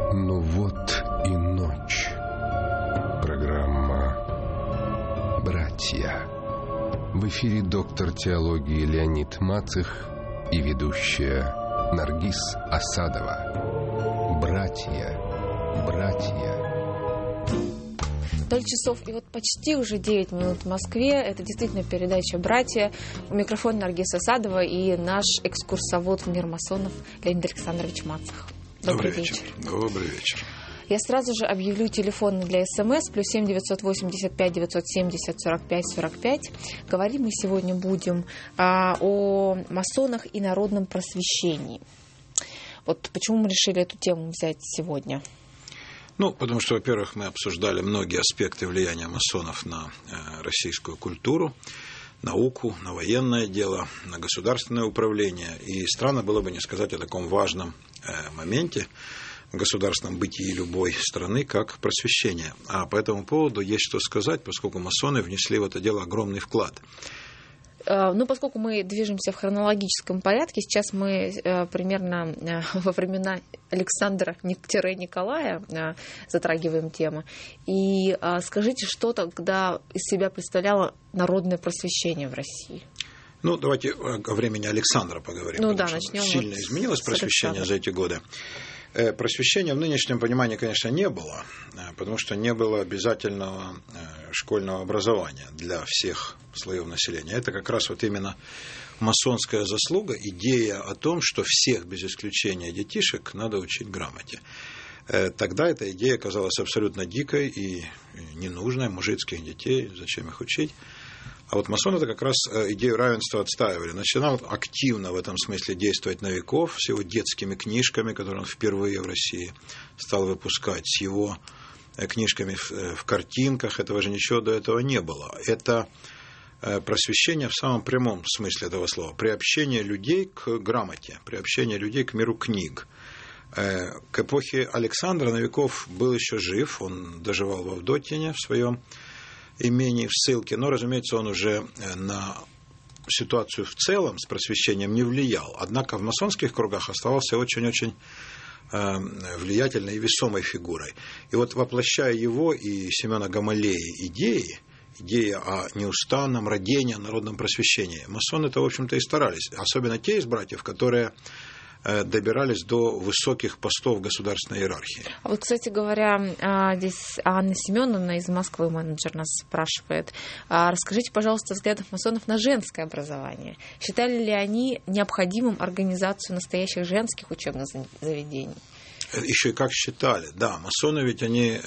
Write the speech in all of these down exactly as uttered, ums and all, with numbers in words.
Ну вот и ночь. Программа «Братья». В эфире доктор теологии Леонид Мацых и ведущая Наргиз Асадова. «Братья, братья». ноль часов и вот почти уже девять минут в Москве. Это действительно передача «Братья». У микрофона Наргиз Асадова и наш экскурсовод в мир масонов Леонид Александрович Мацых. Добрый, Добрый вечер. вечер. Добрый вечер. Я сразу же объявлю телефоны для СМС. Плюс семь девятьсот восемьдесят пять девятьсот семьдесят сорок пять сорок пять. Говорить мы сегодня будем а, о масонах и народном просвещении. Вот почему мы решили эту тему взять сегодня? Ну, потому что, во-первых, мы обсуждали многие аспекты влияния масонов на э, российскую культуру, науку, на военное дело, на государственное управление. И странно было бы не сказать о таком важном э, моменте в государственном бытии любой страны, как просвещение. А по этому поводу есть что сказать, поскольку масоны внесли в это дело огромный вклад. Ну, поскольку мы движемся в хронологическом порядке, сейчас мы э, примерно э, во времена Александра-Николая э, затрагиваем тему. И э, скажите, что тогда из себя представляло народное просвещение в России? Ну, давайте о времени Александра поговорим. Ну да, начнем. Сильно вот изменилось просвещение за эти годы. Просвещения в нынешнем понимании, конечно, не было, потому что не было обязательного школьного образования для всех слоев населения. Это как раз вот именно масонская заслуга, идея о том, что всех без исключения детишек надо учить грамоте. Тогда эта идея казалась абсолютно дикой и ненужной. Мужицких детей, зачем их учить? А вот масоны-то как раз идею равенства отстаивали. Начинал активно в этом смысле действовать Новиков с его детскими книжками, которые он впервые в России стал выпускать, с его книжками в картинках. Этого же ничего до этого не было. Это просвещение в самом прямом смысле этого слова. Приобщение людей к грамоте, приобщение людей к миру книг. К эпохе Александра Новиков был еще жив, он доживал в Авдотьине в своем имении в ссылке, но, разумеется, он уже на ситуацию в целом с просвещением не влиял. Однако в масонских кругах оставался очень-очень влиятельной и весомой фигурой. И вот воплощая его и Семена Гамалеи идеи, идея о неустанном родении, о народном просвещении, масоны-то, в общем-то, и старались. Особенно те из братьев, которые добирались до высоких постов в государственной иерархии. А вот, кстати говоря, здесь Анна Семеновна из Москвы, менеджер, нас спрашивает. Расскажите, пожалуйста, взглядов масонов на женское образование. Считали ли они необходимым организацию настоящих женских учебных заведений? Еще и как считали. Да, масоны ведь они,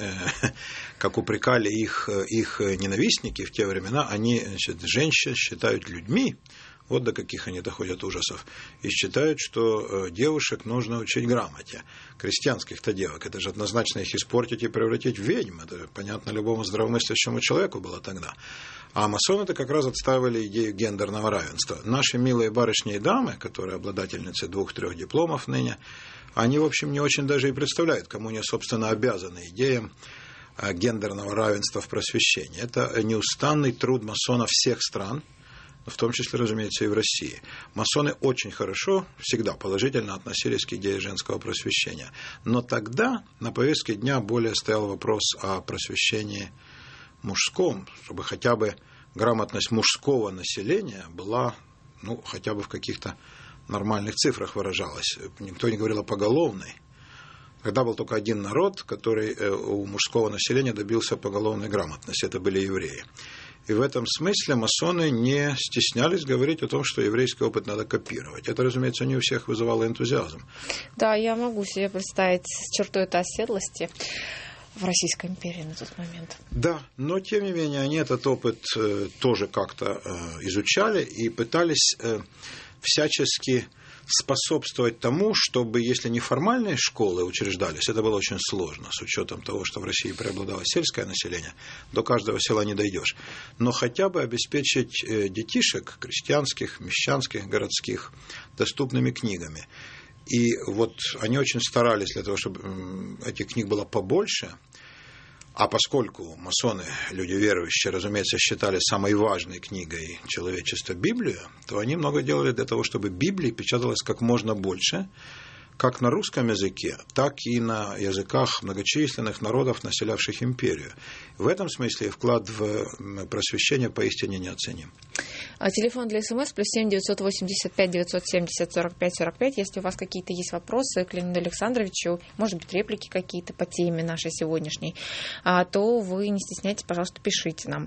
как упрекали их, их ненавистники в те времена, они, значит, женщин считают людьми. Вот до каких они доходят ужасов. И считают, что девушек нужно учить грамоте. Крестьянских-то девок. Это же однозначно их испортить и превратить в ведьм. Это понятно любому здравомыслящему человеку было тогда. А масоны-то как раз отстаивали идею гендерного равенства. Наши милые барышни и дамы, которые обладательницы двух-трех дипломов ныне, они, в общем, не очень даже и представляют, кому они, собственно, обязаны идеям гендерного равенства в просвещении. Это неустанный труд масонов всех стран, в том числе, разумеется, и в России. Масоны очень хорошо, всегда положительно относились к идее женского просвещения. Но тогда на повестке дня более стоял вопрос о просвещении мужском, чтобы хотя бы грамотность мужского населения была, ну, хотя бы в каких-то нормальных цифрах выражалась. Никто не говорил о поголовной. Тогда был только один народ, который у мужского населения добился поголовной грамотности. Это были евреи. И в этом смысле масоны не стеснялись говорить о том, что еврейский опыт надо копировать. Это, разумеется, не у всех вызывало энтузиазм. Да, я могу себе представить черту этой оседлости в Российской империи на тот момент. Да, но, тем не менее, они этот опыт э, тоже как-то э, изучали и пытались э, всячески способствовать тому, чтобы, если не формальные школы учреждались, это было очень сложно, с учетом того, что в России преобладало сельское население, до каждого села не дойдешь, но хотя бы обеспечить детишек, крестьянских, мещанских, городских, доступными книгами. И вот они очень старались для того, чтобы этих книг было побольше. А поскольку масоны, люди верующие, разумеется, считали самой важной книгой человечества Библию, то они много делали для того, чтобы Библии печаталось как можно больше, как на русском языке, так и на языках многочисленных народов, населявших империю. В этом смысле вклад в просвещение поистине неоценим. А телефон для СМС плюс семь девятьсот восемьдесят пять девятьсот семьдесят сорок пять сорок пять. Если у вас какие-то есть вопросы к Леониду Александровичу, может быть, реплики какие-то по теме нашей сегодняшней, то вы не стесняйтесь, пожалуйста, пишите нам.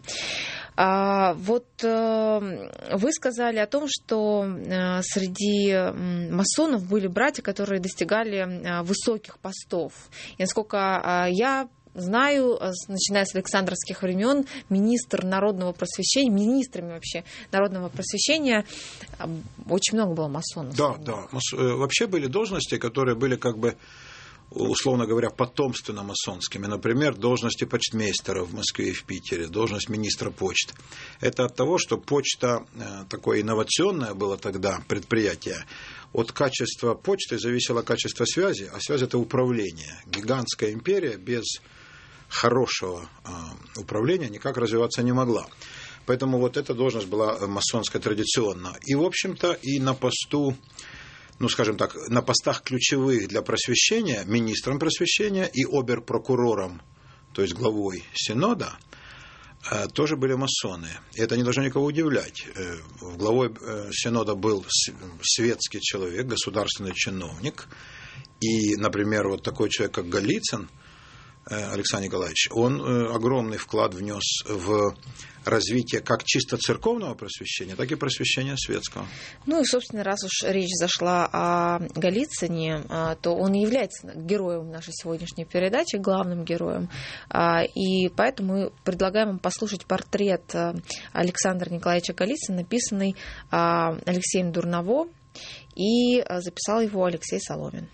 Вот вы сказали о том, что среди масонов были братья, которые достигали высоких постов. И насколько я знаю, начиная с Александровских времен, министр народного просвещения, министрами вообще народного просвещения очень много было масонов. Да, да. Вообще были должности, которые были как бы, условно говоря, потомственно-масонскими. Например, должности почтмейстера в Москве и в Питере, должность министра почты. Это от того, что почта такое инновационное было тогда предприятие. От качества почты зависело качество связи, а связь – это управление. Гигантская империя без хорошего управления никак развиваться не могла. Поэтому вот эта должность была масонская традиционно. И, в общем-то, и на посту, ну, скажем так, на постах ключевых для просвещения, министром просвещения и обер-прокурором, то есть главой Синода, тоже были масоны. И это не должно никого удивлять. Главой Синода был светский человек, государственный чиновник. И, например, вот такой человек, как Голицын, Александр Николаевич, он огромный вклад внес в развитие как чисто церковного просвещения, так и просвещения светского. Ну и, собственно, раз уж речь зашла о Голицыне, то он и является героем нашей сегодняшней передачи, главным героем. И поэтому мы предлагаем вам послушать портрет Александра Николаевича Голицына, написанный Алексеем Дурново, и записал его Алексей Соломин.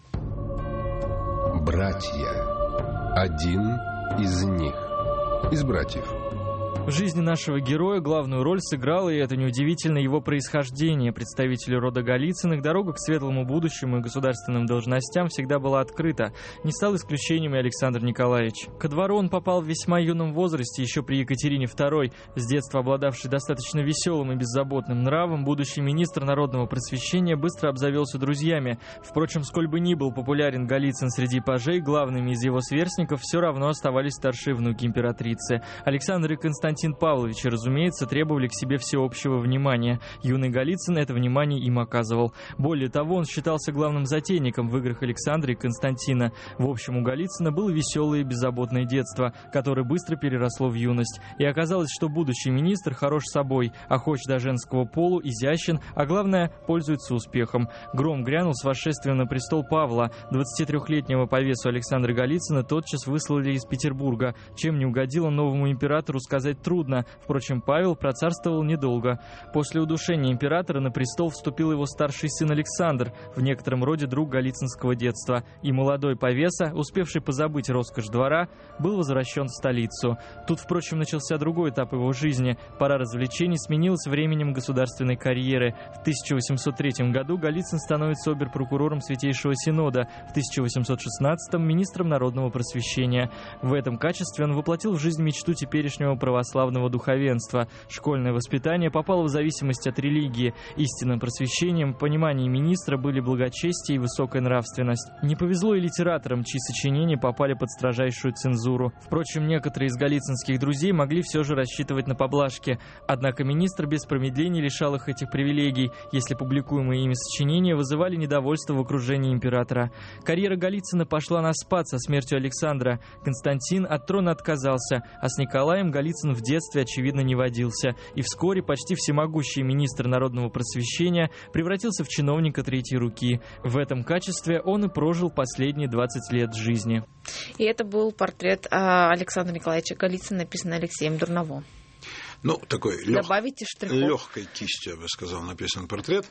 Братья. Один из них, из братьев. В жизни нашего героя главную роль сыграло, и это неудивительно, его происхождение. Представителю рода Голицыных дорога к светлому будущему и государственным должностям всегда была открыта. Не стал исключением и Александр Николаевич. Ко двору он попал в весьма юном возрасте, еще при Екатерине второй. С детства обладавший достаточно веселым и беззаботным нравом, будущий министр народного просвещения быстро обзавелся друзьями. Впрочем, сколь бы ни был популярен Голицын среди пажей, главными из его сверстников все равно оставались старшие внуки императрицы. Александр и Константин Константин Павлович, разумеется, требовали к себе всеобщего внимания. Юный Голицын это внимание им оказывал. Более того, он считался главным затейником в играх Александра и Константина. В общем, у Голицына было веселое и беззаботное детство, которое быстро переросло в юность. И оказалось, что будущий министр хорош собой, охоч до женского полу, изящен, а главное, пользуется успехом. Гром грянул с восшествием на престол Павла. двадцатитрёхлетнего по весу Александра Голицына тотчас выслали из Петербурга. Чем не угодило новому императору, сказать трудно. Впрочем, Павел процарствовал недолго. После удушения императора на престол вступил его старший сын Александр, в некотором роде друг голицынского детства. И молодой повеса, успевший позабыть роскошь двора, был возвращен в столицу. Тут, впрочем, начался другой этап его жизни. Пора развлечений сменилась временем государственной карьеры. В тысяча восемьсот третьем году Голицын становится обер-прокурором Святейшего Синода, в тысяча восемьсот шестнадцатом министром народного просвещения. В этом качестве он воплотил в жизнь мечту теперешнего православного духовенства. Школьное воспитание попало в зависимость от религии. Истинным просвещением в понимании министра были благочестие и высокая нравственность. Не повезло и литераторам, чьи сочинения попали под строжайшую цензуру. Впрочем, некоторые из голицынских друзей могли все же рассчитывать на поблажки. Однако министр без промедления лишал их этих привилегий, если публикуемые ими сочинения вызывали недовольство в окружении императора. Карьера Голицына пошла на спад со смертью Александра. Константин от трона отказался, а с Николаем Голицын в детстве, очевидно, не водился, и вскоре почти всемогущий министр народного просвещения превратился в чиновника третьей руки. В этом качестве он и прожил последние двадцать лет жизни. И это был портрет Александра Николаевича Голицына, написанный Алексеем Дурново. Ну, такой лег... легкой кистью, я бы сказал, написан портрет.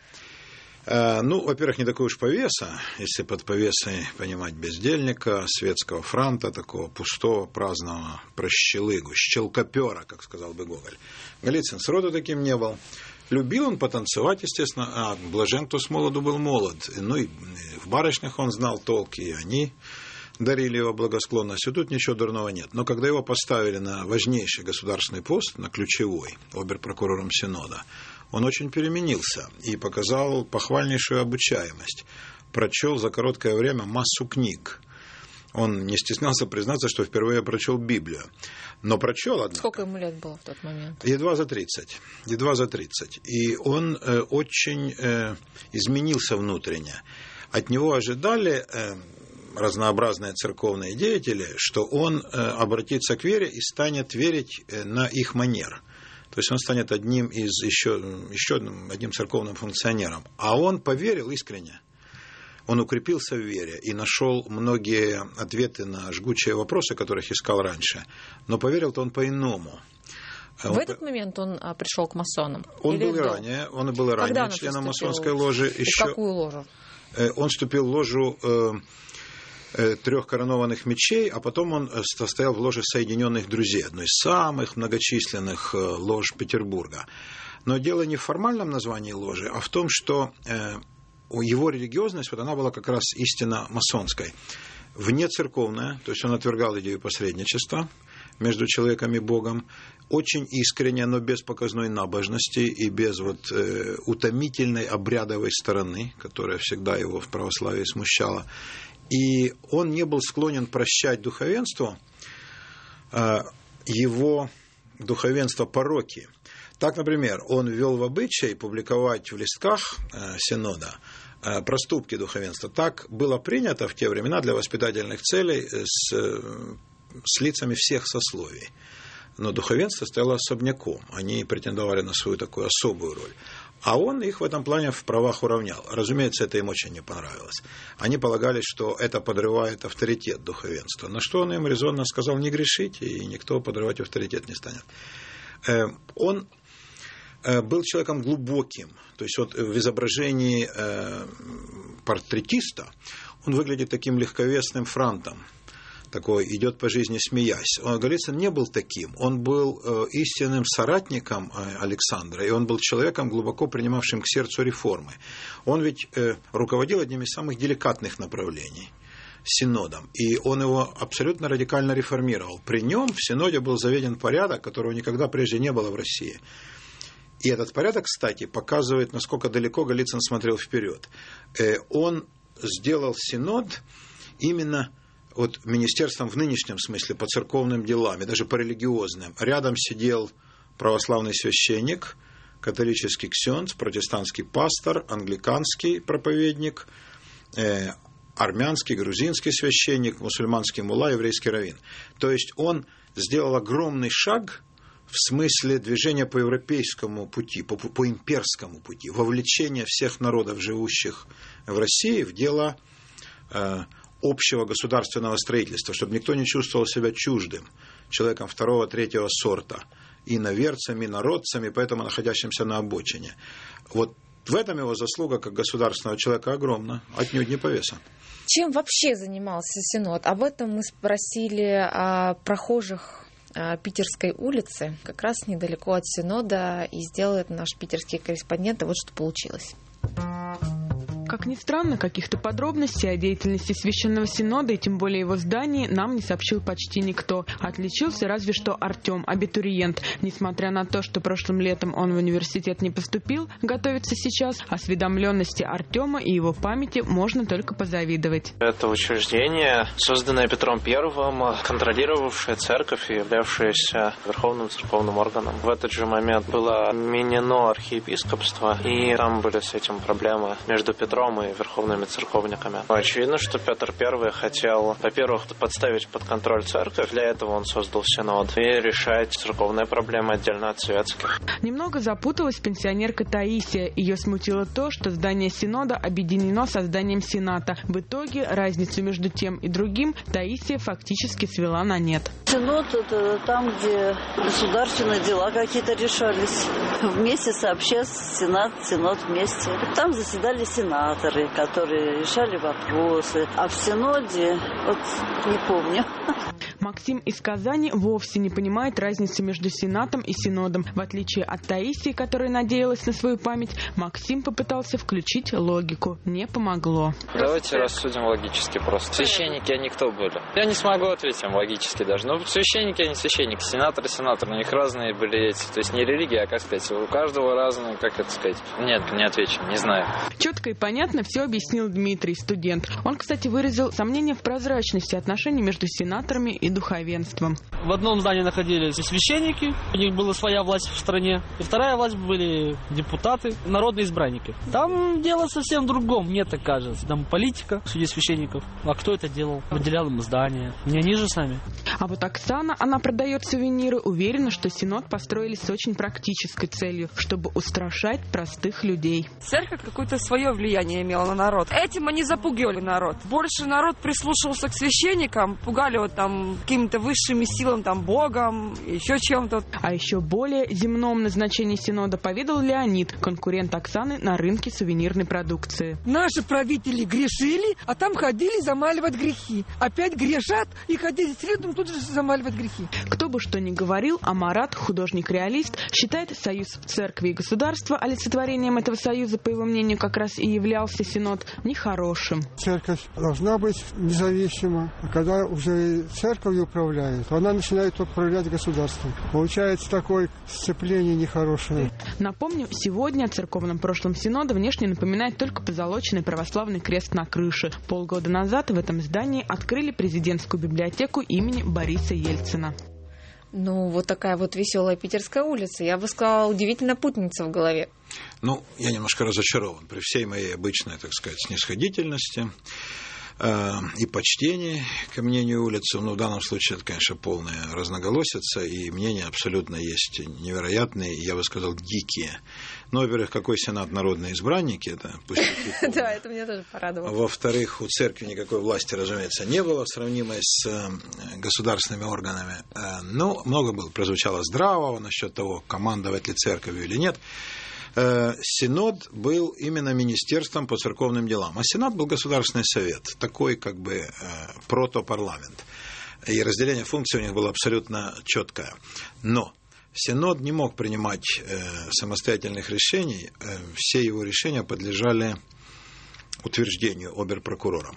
Ну, во-первых, не такой уж повеса, если под повесой понимать бездельника, светского франта, такого пустого, праздного прощелыгу, щелкопера, как сказал бы Гоголь. Голицын сроду таким не был. Любил он потанцевать, естественно, а блажен, кто с молоду был молод. Ну, и в барышнях он знал толк, и они дарили его благосклонностью. Тут ничего дурного нет. Но когда его поставили на важнейший государственный пост, на ключевой, обер-прокурором Синода, он очень переменился и показал похвальнейшую обучаемость. прочел за короткое время массу книг. Он не стеснялся признаться, что впервые прочел Библию. Но прочел, однако. Сколько ему лет было в тот момент? Едва за тридцать. Едва за тридцать. И он э, очень э, изменился внутренне. От него ожидали э, разнообразные церковные деятели, что он э, обратится к вере и станет верить э, на их манер. То есть он станет одним из еще, еще одним церковным функционером. А он поверил искренне. Он укрепился в вере и нашел многие ответы на жгучие вопросы, которых искал раньше. Но поверил-то он по-иному. В он... этот момент он а, пришел к масонам? Он Или был и ранее, он был и ранее он членом масонской ложи. В еще... какую ложу? Он вступил в ложу э, э, трех коронованных мечей, а потом он состоял в ложе Соединенных Друзей, одной из самых многочисленных лож Петербурга. Но дело не в формальном названии ложи, а в том, что э, его религиозность, вот она была как раз истинно масонской. Внецерковная, то есть он отвергал идею посредничества между человеком и Богом, очень искренне, но без показной набожности и без вот, э, утомительной обрядовой стороны, которая всегда его в православии смущала. И он не был склонен прощать духовенству э, его духовенство пороки. Так, например, он ввел в обычай публиковать в листках э, синода э, проступки духовенства. Так было принято в те времена для воспитательных целей с, э, с лицами всех сословий. Но духовенство стояло особняком. Они претендовали на свою такую особую роль. А он их в этом плане в правах уравнял. Разумеется, это им очень не понравилось. Они полагали, что это подрывает авторитет духовенства. На что он им резонно сказал: не грешите, и никто подрывать авторитет не станет. Э, он был человеком глубоким. То есть вот в изображении э, портретиста он выглядит таким легковесным франтом. Такой идет по жизни смеясь. Голицын не был таким. Он был э, истинным соратником э, Александра, и он был человеком, глубоко принимавшим к сердцу реформы. Он ведь э, руководил одним из самых деликатных направлений – синодом. И он его абсолютно радикально реформировал. При нем в синоде был заведен порядок, которого никогда прежде не было в России. И этот порядок, кстати, показывает, насколько далеко Голицын смотрел вперед. Он сделал синод именно вот министерством в нынешнем смысле по церковным делам и даже по религиозным. Рядом сидел православный священник, католический ксёндз, протестантский пастор, англиканский проповедник, армянский, грузинский священник, мусульманский мулла, еврейский раввин. То есть он сделал огромный шаг в смысле движения по европейскому пути, по, по имперскому пути, вовлечения всех народов, живущих в России, в дело э, общего государственного строительства, чтобы никто не чувствовал себя чуждым, человеком второго, третьего сорта, иноверцами, народцами, поэтому находящимся на обочине. Вот в этом его заслуга как государственного человека огромна, отнюдь не по весу. Чем вообще занимался Синод? Об этом мы спросили а, прохожих Питерской улицы, как раз недалеко от Синода, и сделал это наш питерский корреспондент, и вот что получилось. Как ни странно, каких-то подробностей о деятельности Священного Синода и тем более его здании нам не сообщил почти никто. Отличился разве что Артем, абитуриент. Несмотря на то, что прошлым летом он в университет не поступил, готовится сейчас, осведомленности Артема и его памяти можно только позавидовать. Это учреждение, созданное Петром Первым, контролировавшее церковь и являвшееся верховным церковным органом. В этот же момент было менено архиепископство, и там были с этим проблемы между Петром и верховными церковниками. Очевидно, что Петр Первый хотел, во-первых, подставить под контроль церковь. Для этого он создал Синод и решать церковные проблемы отдельно от светских. Немного запуталась пенсионерка Таисия. Ее смутило то, что здание Синода объединено со зданием Сената. В итоге разницу между тем и другим Таисия фактически свела на нет. Синод – это там, где государственные дела какие-то решались. Вместе сообща Сенат, Синод вместе. Там заседали сенаторы, которые решали вопросы. А в Синоде, вот не помню. Максим из Казани вовсе не понимает разницы между Сенатом и Синодом. В отличие от Таисии, которая надеялась на свою память, Максим попытался включить логику. Не помогло. Давайте рассудим логически просто. Священники, они кто были? Я не смогу ответить им логически даже. Ну, священники, они священники. Сенаторы, сенаторы. У них разные были эти. То есть не религия, а, как сказать, у каждого разные, как это сказать. Нет, не отвечу, не знаю. Четко и понятно все объяснил Дмитрий, студент. Он, кстати, выразил сомнение в прозрачности отношений между сенаторами и духовенством. В одном здании находились священники, у них была своя власть в стране, и вторая власть были депутаты, народные избранники. Там дело совсем в другом, мне так кажется. Там политика среди священников. А кто это делал? Выделял им здания. Не они же сами. А вот Оксана, она продает сувениры, уверена, что Синод построили с очень практической целью, чтобы устрашать простых людей. Церковь какое-то свое влияние имела на народ. Этим они запугивали народ. Больше народ прислушивался к священникам, пугали вот там какими-то высшими силами, там Богом, еще чем-то. А еще более земном назначении Синода поведал Леонид, конкурент Оксаны на рынке сувенирной продукции. Наши правители грешили, а там ходили замаливать грехи. Опять грешат и ходили следом тут же замаливать грехи. Кто бы что ни говорил, а Марат, художник-реалист, считает союз церкви и государства олицетворением этого союза, по его мнению, как раз и являлся Синод, нехорошим. Церковь должна быть независима, а когда уже церковью управляет, она начинает управлять государством. Получается такое сцепление нехорошее. Напомню, сегодня о церковном прошлом Синода внешне напоминает только позолоченный православный крест на крыше. Полгода назад в этом здании открыли президентскую библиотеку имени Бориса Ельцина. Ну, вот такая вот веселая питерская улица. Я бы сказала, удивительно путаница в голове. Ну, я немножко разочарован при всей моей обычной, так сказать, снисходительности э, и почтении ко мнению улицы. Но в данном случае это, конечно, полная разноголосица, и мнения абсолютно есть невероятные, я бы сказал, дикие. Ну, во-первых, какой Сенат народные избранники, это пустяки. Да, это меня тоже порадовало. Во-вторых, у церкви никакой власти, разумеется, не было, сравнимой с государственными органами. Ну, много было, прозвучало здравого насчет того, командовать ли церковью или нет. Синод был именно министерством по церковным делам, а Сенат был Государственный совет, такой как бы протопарламент. И разделение функций у них было абсолютно четкое. Но Синод не мог принимать э, самостоятельных решений, э, все его решения подлежали утверждению обер-прокурором,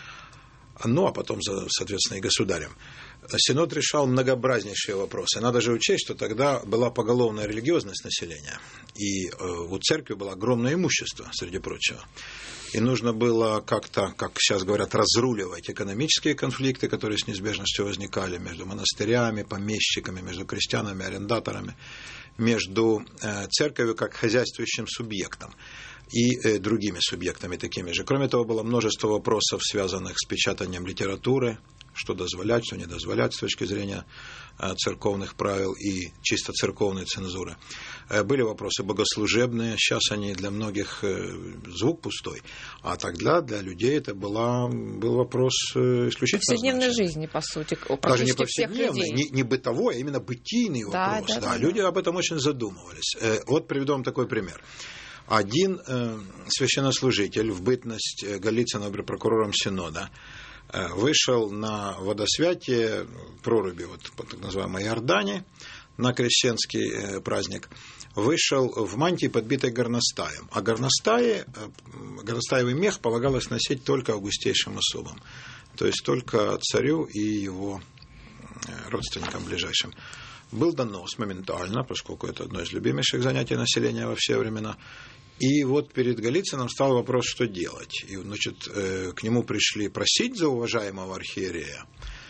ну а потом, соответственно, и государем. Синод решал многообразнейшие вопросы. Надо же учесть, что тогда была поголовная религиозность населения, и э, у церкви было огромное имущество, среди прочего. И нужно было как-то, как сейчас говорят, разруливать экономические конфликты, которые с неизбежностью возникали между монастырями, помещиками, между крестьянами, арендаторами, между церковью как хозяйствующим субъектом и другими субъектами такими же. Кроме того, было множество вопросов, связанных с печатанием литературы, что дозволять, что не дозволять с точки зрения церковных правил и чисто церковной цензуры. Были вопросы богослужебные, сейчас они для многих звук пустой, а тогда для людей это была, был вопрос исключительно повседневной жизни, по сути, даже не повседневной, не, не бытовой, а именно бытийный да, вопрос. Да, да, да, люди да. об этом очень задумывались. Вот приведу вам такой пример. Один э, священнослужитель в бытность Голицына обер-прокурором Синода вышел на водосвятие проруби, вот по так называемой Иордане, на крещенский праздник, вышел в мантии, подбитой горностаем. А горностаи, горностаевый мех полагалось носить только августейшим особам, то есть только царю и его родственникам ближайшим. Был донос моментально, поскольку это одно из любимейших занятий населения во все времена. И вот перед Голицыным стал вопрос, что делать. И, значит, к нему пришли просить за уважаемого архиерея.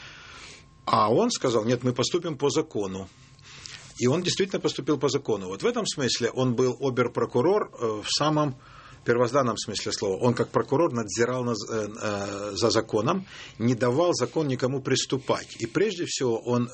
А он сказал, нет, мы поступим по закону. И он действительно поступил по закону. Вот в этом смысле он был обер-прокурор в самом первозданном смысле слова. Он как прокурор надзирал за законом, не давал закон никому приступать. И прежде всего он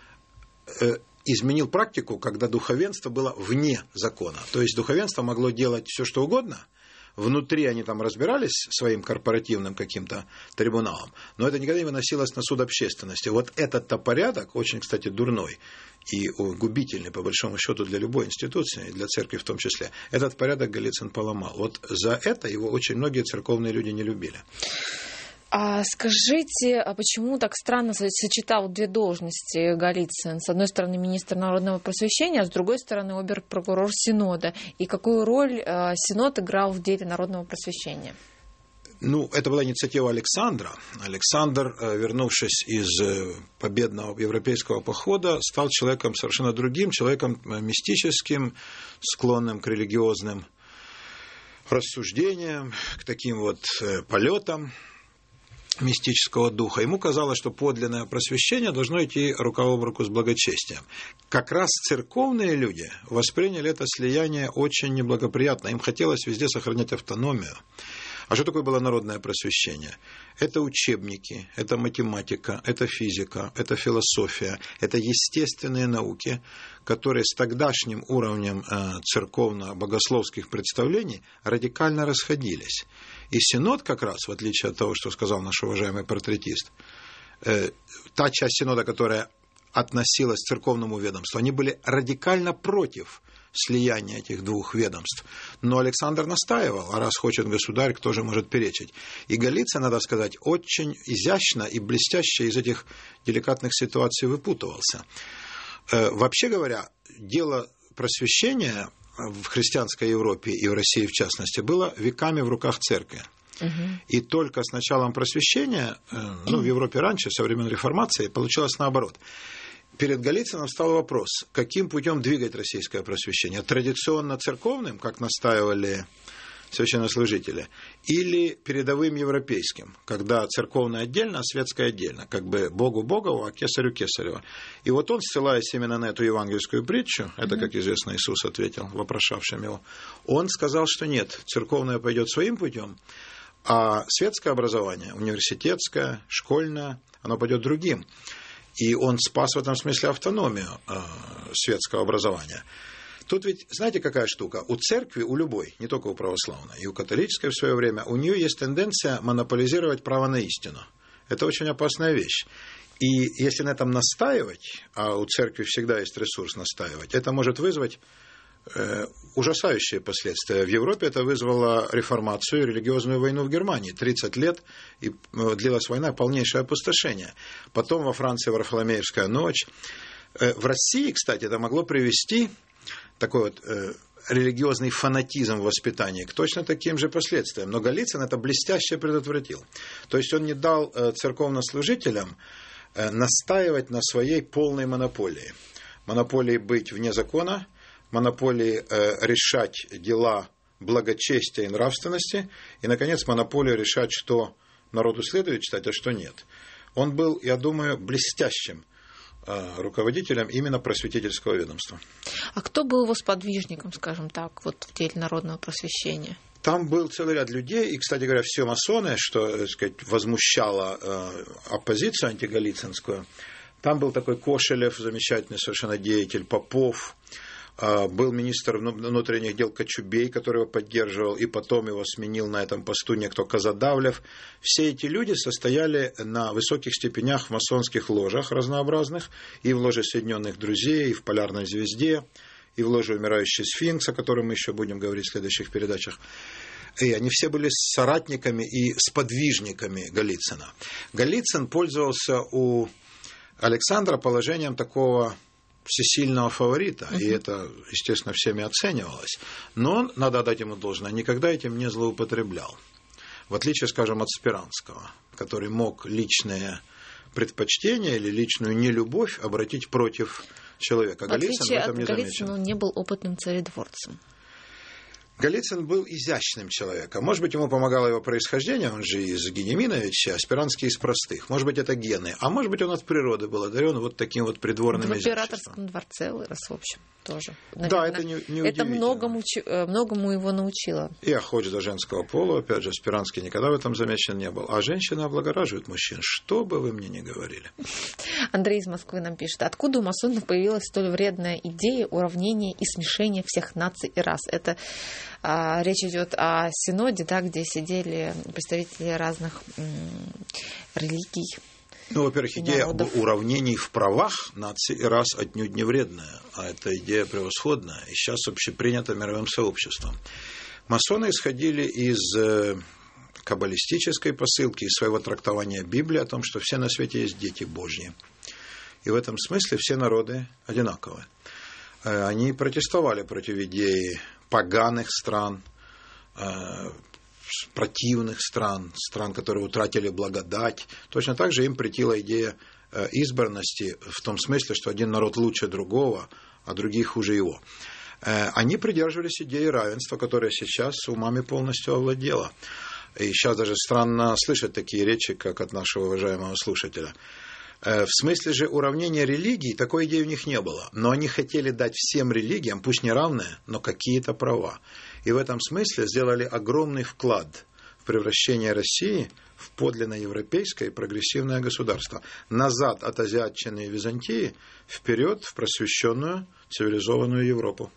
изменил практику, когда духовенство было вне закона. То есть духовенство могло делать все, что угодно. Внутри они там разбирались своим корпоративным каким-то трибуналом, но это никогда не выносилось на суд общественности. Вот этот-то порядок, очень, кстати, дурной и губительный, по большому счету, для любой институции, и для церкви в том числе, этот порядок Голицын поломал. Вот за это его очень многие церковные люди не любили. А скажите, а почему так странно сочетал две должности Голицын? С одной стороны, министр народного просвещения, а с другой стороны, обер-прокурор Синода. И какую роль э, Синод играл в деле народного просвещения? Ну, это была инициатива Александра. Александр, вернувшись из победного европейского похода, стал человеком совершенно другим, человеком мистическим, склонным к религиозным рассуждениям, к таким вот полетам мистического духа. Ему казалось, что подлинное просвещение должно идти рука об руку с благочестием. Как раз церковные люди восприняли это слияние очень неблагоприятно. Им хотелось везде сохранять автономию. А что такое было народное просвещение? Это учебники, это математика, это физика, это философия, это естественные науки, которые с тогдашним уровнем церковно-богословских представлений радикально расходились. И Синод как раз, в отличие от того, что сказал наш уважаемый портретист, та часть Синода, которая относилась к церковному ведомству, они были радикально против слияния этих двух ведомств. Но Александр настаивал, а раз хочет государь, кто же может перечить? И Голицын, надо сказать, очень изящно и блестяще из этих деликатных ситуаций выпутывался. Вообще говоря, дело просвещения в христианской Европе и в России в частности было веками в руках церкви. И только с началом просвещения, ну, в Европе раньше, со времен реформации, получилось наоборот. Перед Голицыным встал вопрос, каким путем двигать российское просвещение? Традиционно церковным, как настаивали священнослужители, или передовым европейским, когда церковное отдельно, а светское отдельно, как бы Богу Богову, а кесарю Кесарева. И вот он, ссылаясь именно на эту евангельскую притчу, это, как известно, Иисус ответил вопрошавшим его, он сказал, что нет, церковное пойдет своим путем, а светское образование, университетское, школьное, оно пойдет другим. И он спас в этом смысле автономию э, светского образования. Тут ведь, знаете, какая штука? У церкви, у любой, не только у православной, и у католической в свое время, у нее есть тенденция монополизировать право на истину. Это очень опасная вещь. И если на этом настаивать, а у церкви всегда есть ресурс настаивать, это может вызвать э, ужасающие последствия. В Европе это вызвало реформацию, религиозную войну в Германии. тридцать лет, и длилась война, полнейшее опустошение. Потом во Франции Варфоломеевская ночь. В России, кстати, это могло привести такой вот э, религиозный фанатизм в воспитании к точно таким же последствиям. Но Голицын это блестяще предотвратил. То есть он не дал э, церковнослужителям э, настаивать на своей полной монополии. Монополии быть вне закона, монополии э, решать дела благочестия и нравственности, и, наконец, монополию решать, что народу следует читать, а что нет. Он был, я думаю, блестящим э, руководителем именно просветительского ведомства. А кто был его сподвижником, скажем так, вот в деле народного просвещения? Там был целый ряд людей, и, кстати говоря, все масоны, что, так сказать, возмущало э, оппозицию антиголицынскую. Там был такой Кошелев, замечательный совершенно деятель, Попов, был министр внутренних дел Кочубей, который его поддерживал, и потом его сменил на этом посту некто Казадавлев. Все эти люди состояли на высоких степенях в масонских ложах разнообразных, и в ложе Соединенных Друзей, и в Полярной Звезде, и в ложе Умирающий Сфинкс, о котором мы еще будем говорить в следующих передачах. И они все были соратниками и сподвижниками Голицына. Голицын пользовался у Александра положением такого всесильного фаворита, uh-huh. и это, естественно, всеми оценивалось. Но он, надо отдать ему должное, никогда этим не злоупотреблял. В отличие, скажем, от Спиранского, который мог личные предпочтения или личную нелюбовь обратить против человека. В Голицын отличие в этом от не Голицына, замечен. он не был опытным царедворцем. Голицын был изящным человеком. Может быть, ему помогало его происхождение, он же из Генеминовича, а Спиранский из простых. Может быть, это гены. А может быть, он от природы был одарен вот таким вот придворным в изяществом. В императорском дворце вырос, в общем, тоже. Наверное, да, это не, не это многому, многому его научило. И охоч до женского пола, опять же, Спиранский никогда в этом замечен не был. А женщины облагораживают мужчин, что бы вы мне ни говорили. Андрей из Москвы нам пишет. Откуда у масонов появилась столь вредная идея уравнения и смешения всех наций и рас? Это а, речь идет о Синоде, да, где сидели представители разных м, религий. Ну, во-первых, идея об уравнении в правах наций и рас отнюдь не вредная, а это идея превосходная, и сейчас общепринята мировым сообществом. Масоны исходили из каббалистической посылки, из своего трактования Библии о том, что все на свете есть дети Божьи. И в этом смысле все народы одинаковы. Они протестовали против идеи поганых стран, противных стран, стран, которые утратили благодать. Точно так же им претила идея избранности в том смысле, что один народ лучше другого, а другие хуже его. Они придерживались идеи равенства, которая сейчас умами полностью овладела. И сейчас даже странно слышать такие речи, как от нашего уважаемого слушателя. В смысле же уравнения религий такой идеи у них не было. Но они хотели дать всем религиям, пусть не равные, но какие-то права. И в этом смысле сделали огромный вклад в превращение России в подлинно европейское и прогрессивное государство. Назад от азиатчины и Византии, вперед в просвещенную цивилизованную Европу.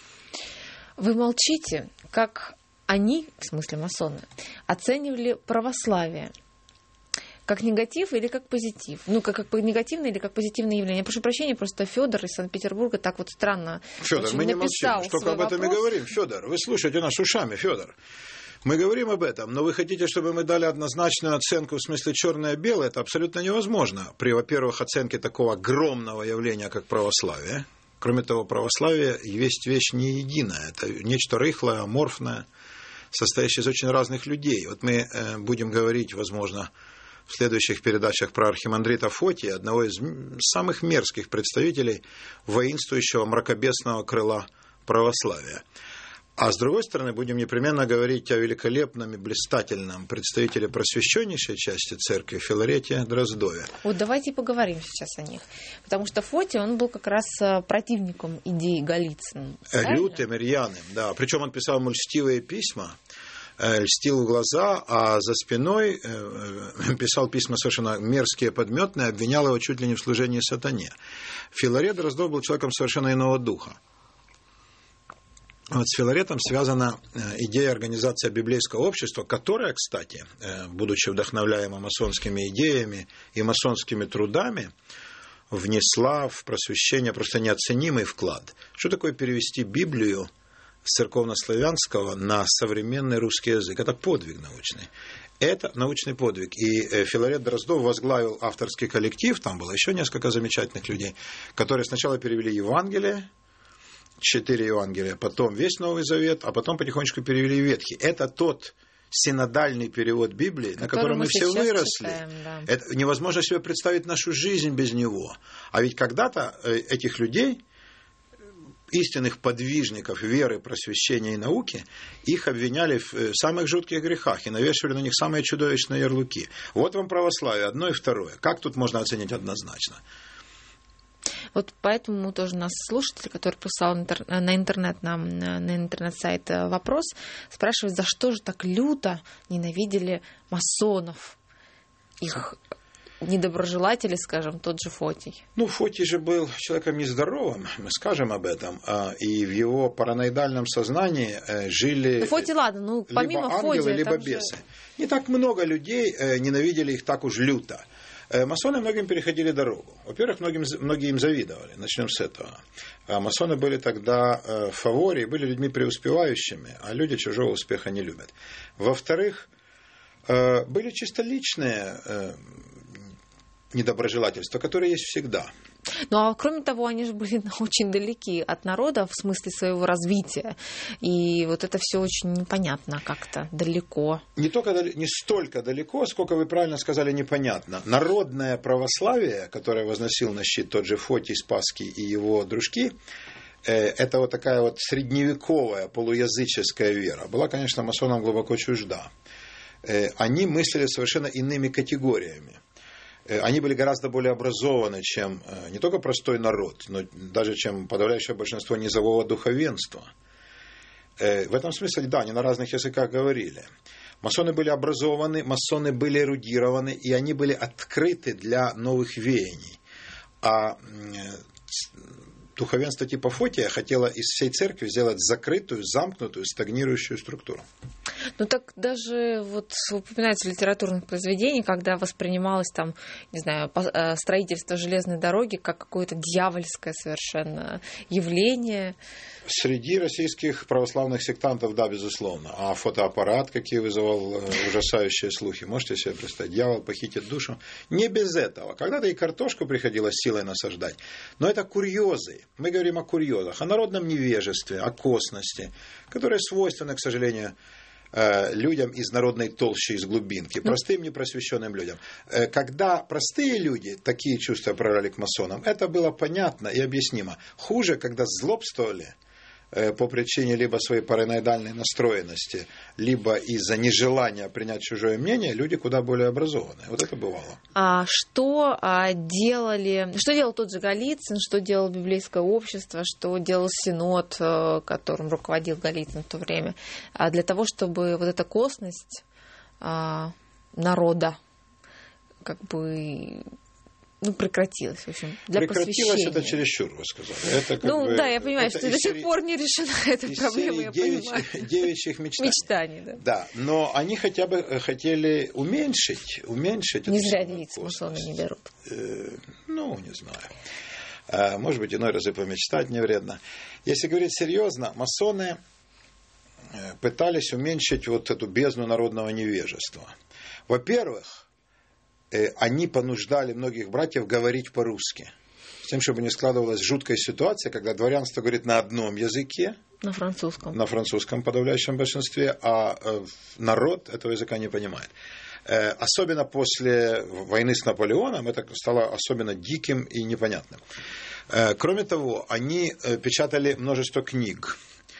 Вы молчите, как они, в смысле масоны, оценивали православие. Как негатив или как позитив? Ну, как, как негативное или как позитивное явление. Я прошу прощения, просто Федор из Санкт-Петербурга так вот странно Федор, мы не молчим, только об этом вопрос. И говорим. Федор, вы слушайте нас ушами, Федор. Мы говорим об этом, но вы хотите, чтобы мы дали однозначную оценку в смысле черное-белое? Это абсолютно невозможно при, во-первых, оценке такого огромного явления, как православие. Кроме того, православие есть вещь не единая. Это нечто рыхлое, аморфное, состоящее из очень разных людей. Вот мы будем говорить, возможно, в следующих передачах про архимандрита Фотия, одного из самых мерзких представителей воинствующего мракобесного крыла православия. А с другой стороны, будем непременно говорить о великолепном и блистательном представителе просвещеннейшей части церкви Филарете Дроздове. Вот давайте поговорим сейчас о них. Потому что Фотий, он был как раз противником идеи Голицына. Лютым, рьяным, да. Причем он писал ему льстивые письма, льстил в глаза, а за спиной писал письма совершенно мерзкие, подметные, обвинял его чуть ли не в служении сатане. Филарет Дроздов был человеком совершенно иного духа. Вот с Филаретом связана идея организации библейского общества, которая, кстати, будучи вдохновляема масонскими идеями и масонскими трудами, внесла в просвещение просто неоценимый вклад. Что такое перевести Библию с церковнославянского на современный русский язык? Это подвиг научный. Это научный подвиг. И Филарет Дроздов возглавил авторский коллектив, там было еще несколько замечательных людей, которые сначала перевели Евангелие, четыре Евангелия, потом весь Новый Завет, а потом потихонечку перевели Ветхий. Это тот синодальный перевод Библии, на котором мы, мы все выросли. Читаем, да. Это невозможно себе представить нашу жизнь без него. А ведь когда-то этих людей, истинных подвижников веры, просвещения и науки, их обвиняли в самых жутких грехах и навешивали на них самые чудовищные ярлыки. Вот вам православие, одно и второе. Как тут можно оценить однозначно? Вот поэтому тоже у нас слушатель, который писал на интернет, нам, на интернет-сайт вопрос, спрашивает, за что же так люто ненавидели масонов, их недоброжелатели, скажем, тот же Фотий. Ну, Фотий же был человеком нездоровым, мы скажем об этом, и в его параноидальном сознании жили... Ну, Фотий, ладно, ну, помимо либо ангелы, Фотия, либо бесы. Же... Не так много людей ненавидели их так уж люто. Масоны многим переходили дорогу. Во-первых, многим, многие им завидовали. Начнем с этого. Масоны были тогда в фаворе, были людьми преуспевающими, а люди чужого успеха не любят. Во-вторых, были чисто личные недоброжелательства, которые есть всегда. Ну, а кроме того, они же были очень далеки от народа в смысле своего развития. И вот это все очень непонятно как-то, далеко. Не только не столько далеко, сколько вы правильно сказали, непонятно. Народное православие, которое возносил на щит тот же Фотий Спасский и его дружки, это вот такая вот средневековая полуязыческая вера. Была, конечно, масонам глубоко чужда. Они мыслили совершенно иными категориями. Они были гораздо более образованы, чем не только простой народ, но даже чем подавляющее большинство низового духовенства. В этом смысле, да, они на разных языках говорили. Масоны были образованы, масоны были эрудированы, и они были открыты для новых веяний. А духовенство типа Фотия хотело из всей церкви сделать закрытую, замкнутую, стагнирующую структуру. Ну так даже вот упоминается в литературных произведениях, когда воспринималось там, не знаю, строительство железной дороги как какое-то дьявольское совершенно явление. Среди российских православных сектантов, да, безусловно. А фотоаппарат, какие вызывал ужасающие слухи, можете себе представить? Дьявол похитит душу. Не без этого. Когда-то и картошку приходилось силой насаждать. Но это курьезы. Мы говорим о курьезах, о народном невежестве, о косности, которые свойственны, к сожалению, людям из народной толщи, из глубинки, простым непросвещенным людям. Когда простые люди такие чувства прорали к масонам, это было понятно и объяснимо. Хуже, когда злобствовали по причине либо своей параноидальной настроенности, либо из-за нежелания принять чужое мнение, люди куда более образованные. Вот это бывало. А что а, делали, что делал тот же Голицын, что делало библейское общество, что делал Синод, которым руководил Голицын в то время, для того, чтобы вот эта косность а, народа как бы... Ну, прекратилось, в общем, для прекратилось просвещения. Это чересчур, вы сказали. Это как ну, бы, да, я понимаю, что до сих серии, пор не решена эта проблема, я девять, понимаю. Девичьих мечтаний. Мечтаний, да. Да, но они хотя бы хотели уменьшить, уменьшить. Не зря девицы масоны не берут. Э, ну, не знаю. Может быть, иной раз и помечтать не вредно. Если говорить серьезно, масоны пытались уменьшить вот эту бездну народного невежества. Во-первых, они понуждали многих братьев говорить по-русски. С тем, чтобы не складывалась жуткая ситуация, когда дворянство говорит на одном языке. На французском. На французском в подавляющем большинстве, а народ этого языка не понимает. Особенно после войны с Наполеоном это стало особенно диким и непонятным. Кроме того, они печатали множество книг.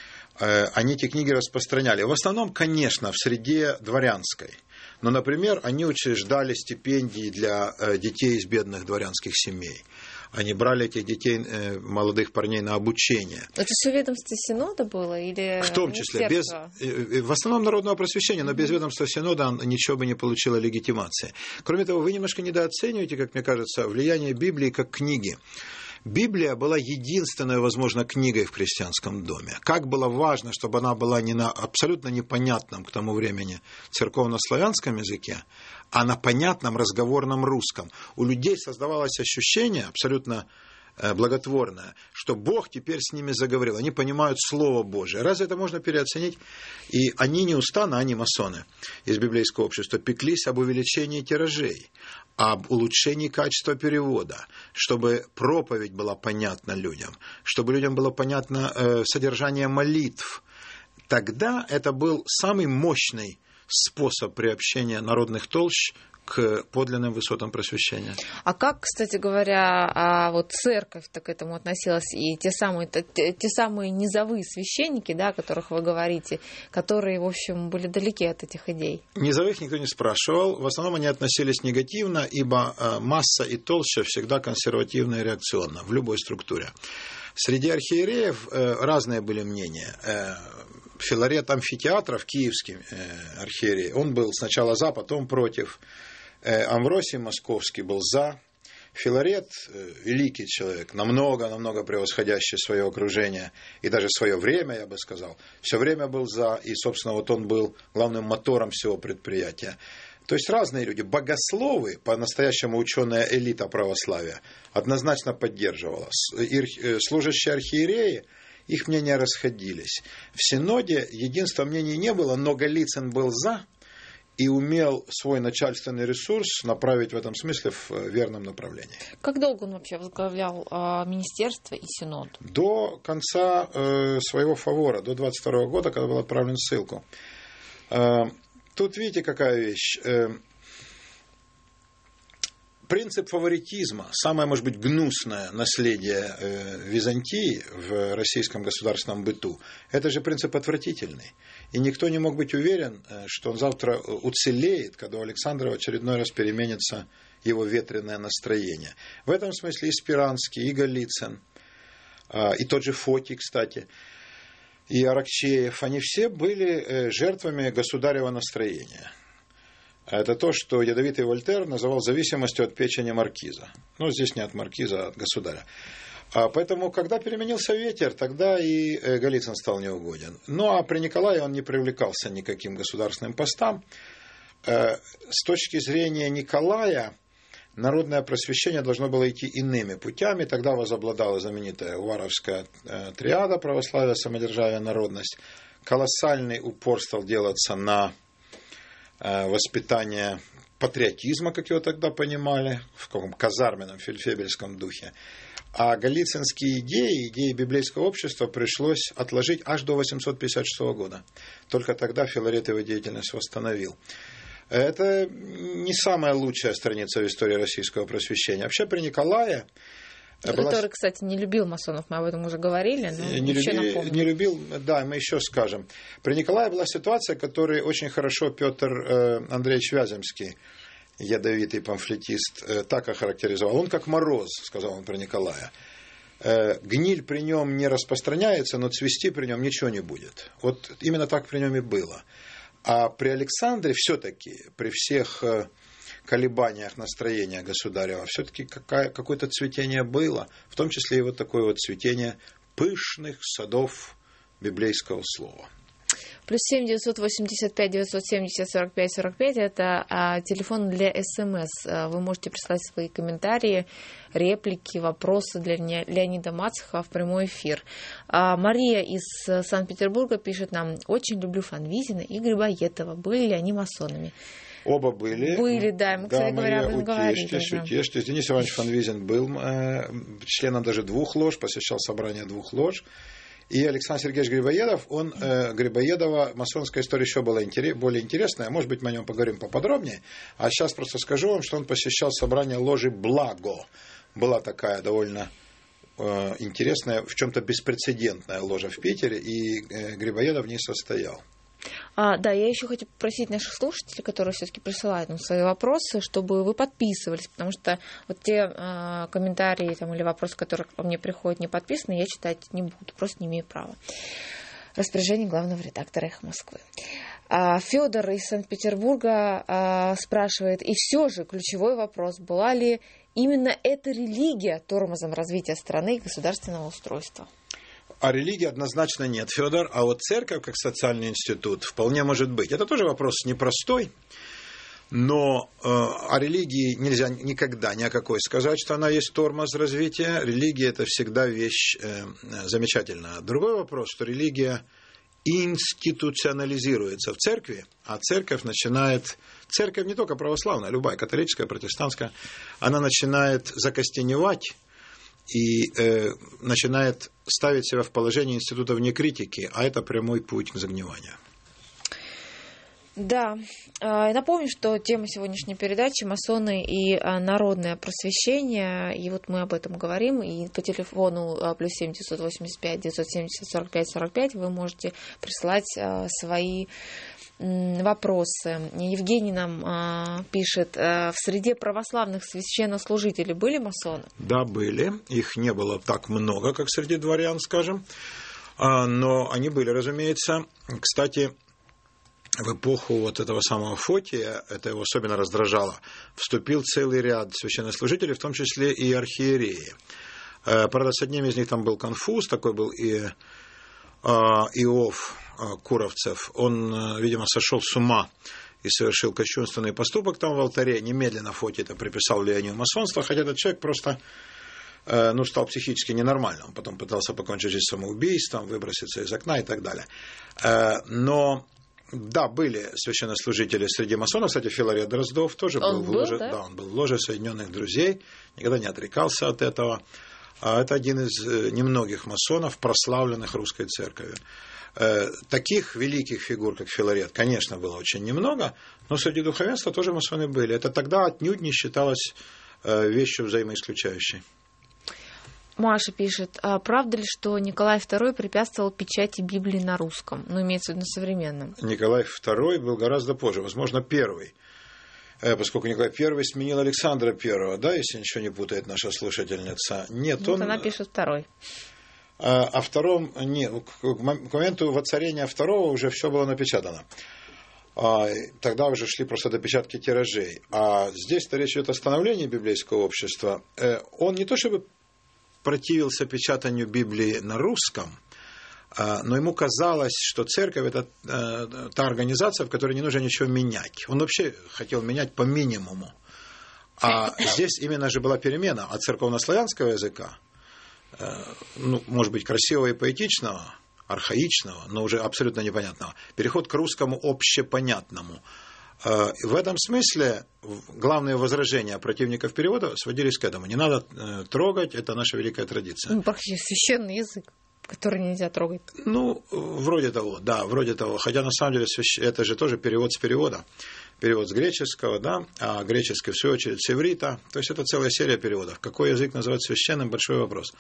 Они эти книги распространяли. В основном, конечно, в среде дворянской. Но, например, они учреждали стипендии для детей из бедных дворянских семей. Они брали этих детей, молодых парней, на обучение. Это все в ведомстве Синода было? Или в том числе. Без, в основном народного просвещения, но без ведомства Синода ничего бы не получило легитимации. Кроме того, вы немножко недооцениваете, как мне кажется, влияние Библии как книги. Библия была единственной, возможно, книгой в крестьянском доме. Как было важно, чтобы она была не на абсолютно непонятном к тому времени церковно-славянском языке, а на понятном разговорном русском. У людей создавалось ощущение абсолютно благотворное, что Бог теперь с ними заговорил. Они понимают Слово Божие. Разве это можно переоценить? И они неустанно, они масоны из библейского общества, пеклись об увеличении тиражей, об улучшении качества перевода, чтобы проповедь была понятна людям, чтобы людям было понятно э, содержание молитв. Тогда это был самый мощный способ приобщения народных толщ к подлинным высотам просвещения. А как, кстати говоря, а вот церковь-то к этому относилась, и те самые, те, те самые низовые священники, да, о которых вы говорите, которые, в общем, были далеки от этих идей? Низовых никто не спрашивал. В основном они относились негативно, ибо масса и толща всегда консервативна и реакционна в любой структуре. Среди архиереев разные были мнения. Филарет Амфитеатров, киевский архиерей, он был сначала за, потом против. Амвросий Московский был за. Филарет, великий человек, намного-намного превосходящий свое окружение и даже свое время, я бы сказал, все время был за, и, собственно, вот он был главным мотором всего предприятия. То есть разные люди. Богословы, по-настоящему ученая элита православия, однозначно поддерживала. Служащие архиереи, их мнения расходились. В Синоде единства мнений не было, но Голицын был за и умел свой начальственный ресурс направить в этом смысле в верном направлении. Как долго он вообще возглавлял э, министерство и Синод? До конца э, своего фавора, до двадцать второго года, когда был отправлен в ссылку. Э, тут видите, какая вещь. Э, Принцип фаворитизма, самое, может быть, гнусное наследие э, Византии в российском государственном быту, это же принцип отвратительный. И никто не мог быть уверен, что он завтра уцелеет, когда у Александра в очередной раз переменится его ветреное настроение. В этом смысле и Спиранский, и Голицын, э, и тот же Фотий, кстати, и Аракчеев, они все были э, жертвами государева настроения. Это то, что ядовитый Вольтер называл зависимостью от печени маркиза. Ну, здесь не от маркиза, а от государя. А поэтому, когда переменился ветер, тогда и Голицын стал неугоден. Ну, а при Николае он не привлекался никаким государственным постам. С точки зрения Николая, народное просвещение должно было идти иными путями. Тогда возобладала знаменитая Уваровская триада: православие, самодержавие, народность. Колоссальный упор стал делаться на воспитание патриотизма, как его тогда понимали, в каком казарменном фельдфебельском духе. А голицынские идеи, идеи библейского общества пришлось отложить аж до восемьсот пятьдесят шестого года. Только тогда Филарет его деятельность восстановил. Это не самая лучшая страница в истории российского просвещения. Вообще при Николае... Который, была... кстати, не любил масонов, мы об этом уже говорили, но не, еще люби... напомню. Не любил, да, мы еще скажем. При Николае была ситуация, которую очень хорошо Петр Андреевич Вяземский, ядовитый памфлетист, так охарактеризовал. Он как мороз, сказал он про Николая. Гниль при нем не распространяется, но цвести при нем ничего не будет. Вот именно так при нем и было. А при Александре все-таки, при всех колебаниях настроения государева, все-таки какое-то цветение было, в том числе и вот такое вот цветение пышных садов библейского слова. Плюс семь девятьсот восемьдесят пять девятьсот семьдесят сорок пять сорок пять это а, телефон для СМС. Вы можете прислать свои комментарии, реплики, вопросы для Леонида Мацеха в прямой эфир. А, Мария из Санкт-Петербурга пишет нам: очень люблю Фанвизина и Грибоедова. Были ли они масонами? Оба были. Были, да. Мы, кстати да, говоря, об этом говорили. Утешьтесь, утешьтесь. Денис Иванович Фанвизин был э, членом даже двух лож, посещал собрания двух лож. И Александр Сергеевич Грибоедов, он, э, Грибоедова, масонская история еще была интерес, более интересная, может быть, мы о нем поговорим поподробнее, а сейчас просто скажу вам, что он посещал собрание ложи «Благо». Была такая довольно э, интересная, в чем-то беспрецедентная ложа в Питере, и э, Грибоедов в ней состоял. А, да, я еще хочу попросить наших слушателей, которые все-таки присылают нам свои вопросы, чтобы вы подписывались, потому что вот те а, комментарии там, или вопросы, которые ко мне приходят не подписаны, я читать не буду, просто не имею права. Распоряжение главного редактора «Эхо Москвы». А, Федор из Санкт-Петербурга а, спрашивает: и все же ключевой вопрос: была ли именно эта религия тормозом развития страны и государственного устройства? А религии однозначно нет, Федор. А вот церковь, как социальный институт, вполне может быть. Это тоже вопрос непростой. Но э, о религии нельзя никогда ни о какой сказать, что она есть тормоз развития. Религия – это всегда вещь э, замечательная. Другой вопрос, что религия институционализируется в церкви, а церковь начинает... Церковь не только православная, любая, католическая, протестантская, она начинает закостеневать и э, начинает ставить себя в положение института вне критики, а это прямой путь к загниванию. Да, напомню, что тема сегодняшней передачи — масоны и народное просвещение, и вот мы об этом говорим, и по телефону плюс семь девятьсот восемьдесят пять девятьсот семьдесят сорок пять сорок пять вы можете присылать свои вопросы. Евгений нам пишет: в среде православных священнослужителей были масоны? Да, были. Их не было так много, как среди дворян, скажем, но они были, разумеется. Кстати, в эпоху вот этого самого Фотия, это его особенно раздражало, вступил целый ряд священнослужителей, в том числе и архиереи. Правда, с одним из них там был конфуз, такой был и Иов Куровцев. Он, видимо, сошел с ума и совершил кощунственный поступок там в алтаре. Немедленно Фотий это приписал влиянию масонства, хотя этот человек просто ну, стал психически ненормальным. Он потом пытался покончить жизнь самоубийством, выброситься из окна и так далее. Но да, были священнослужители среди масонов. Кстати, Филарет Дроздов тоже был, был в ложе, да? Да, он был в ложе Соединенных Друзей, никогда не отрекался от этого. Это один из немногих масонов, прославленных русской церковью. Таких великих фигур, как Филарет, конечно, было очень немного, но среди духовенства тоже масоны были. Это тогда отнюдь не считалось вещью взаимоисключающей. Маша пишет: а правда ли, что Николай второй препятствовал печати Библии на русском? Ну, имеется в виду на современном. Николай второй был гораздо позже, возможно, первый. Поскольку Николай первый сменил Александра первого, да, если ничего не путает наша слушательница. Нет, вот он... она пишет второй. О втором, нет, к моменту воцарения второго уже все было напечатано. Тогда уже шли просто допечатки тиражей. А здесь-то речь идет о становлении библейского общества. Он не то чтобы противился печатанию Библии на русском, но ему казалось, что церковь – это та организация, в которой не нужно ничего менять. Он вообще хотел менять по минимуму. А здесь именно же была перемена от церковнославянского языка, ну, может быть, красивого и поэтичного, архаичного, но уже абсолютно непонятного, переход к русскому общепонятному. В этом смысле главные возражения противников перевода сводились к этому. Не надо трогать, это наша великая традиция. Ну, практически священный язык, который нельзя трогать. Ну, вроде того, да, вроде того. Хотя на самом деле это же тоже перевод с перевода. Перевод с греческого, да, а греческий, в свою очередь, с иврита. То есть это целая серия переводов. Какой язык называть священным, большой вопрос.